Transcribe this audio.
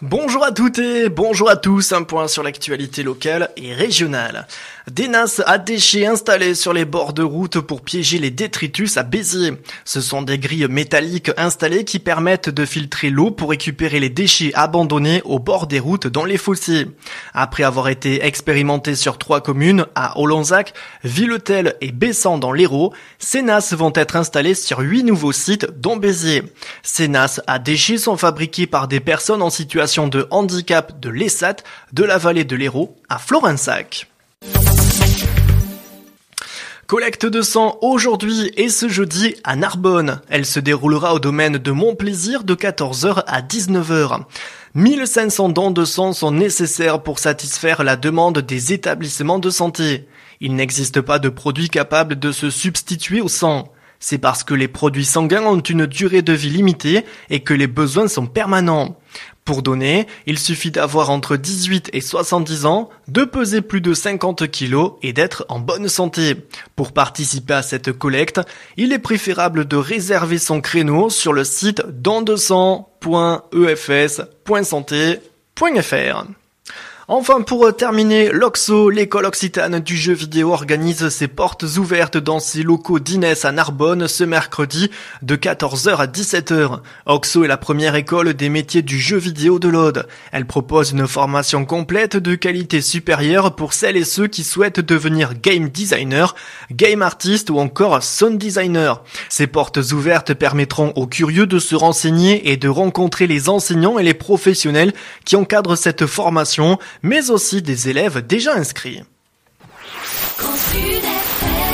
Bonjour à toutes et bonjour à tous, un point sur l'actualité locale et régionale. Des nasses à déchets installées sur les bords de route pour piéger les détritus à Béziers. Ce sont des grilles métalliques installées qui permettent de filtrer l'eau pour récupérer les déchets abandonnés au bord des routes dans les fossés. Après avoir été expérimentées sur 3 communes, à Olonzac, Villetel et Bessan dans l'Hérault, ces nasses vont être installées sur 8 nouveaux sites dont Béziers. Ces nasses à déchets sont fabriquées par des personnes en situation de handicap de l'Essat, de la vallée de l'Hérault à Florensac. Collecte de sang aujourd'hui et ce jeudi à Narbonne. Elle se déroulera au domaine de Montplaisir de 14h à 19h. 1500 dons de sang sont nécessaires pour satisfaire la demande des établissements de santé. Il n'existe pas de produit capable de se substituer au sang. C'est parce que les produits sanguins ont une durée de vie limitée et que les besoins sont permanents. Pour donner, il suffit d'avoir entre 18 et 70 ans, de peser plus de 50 kilos et d'être en bonne santé. Pour participer à cette collecte, il est préférable de réserver son créneau sur le site dondesang.efs.santé.fr. Enfin, pour terminer, l'Oxo, l'école occitane du jeu vidéo, organise ses portes ouvertes dans ses locaux d'Inès à Narbonne ce mercredi de 14h à 17h. Oxo est la première école des métiers du jeu vidéo de l'Aude. Elle propose une formation complète de qualité supérieure pour celles et ceux qui souhaitent devenir game designer, game artist ou encore sound designer. Ces portes ouvertes permettront aux curieux de se renseigner et de rencontrer les enseignants et les professionnels qui encadrent cette formation, mais aussi des élèves déjà inscrits.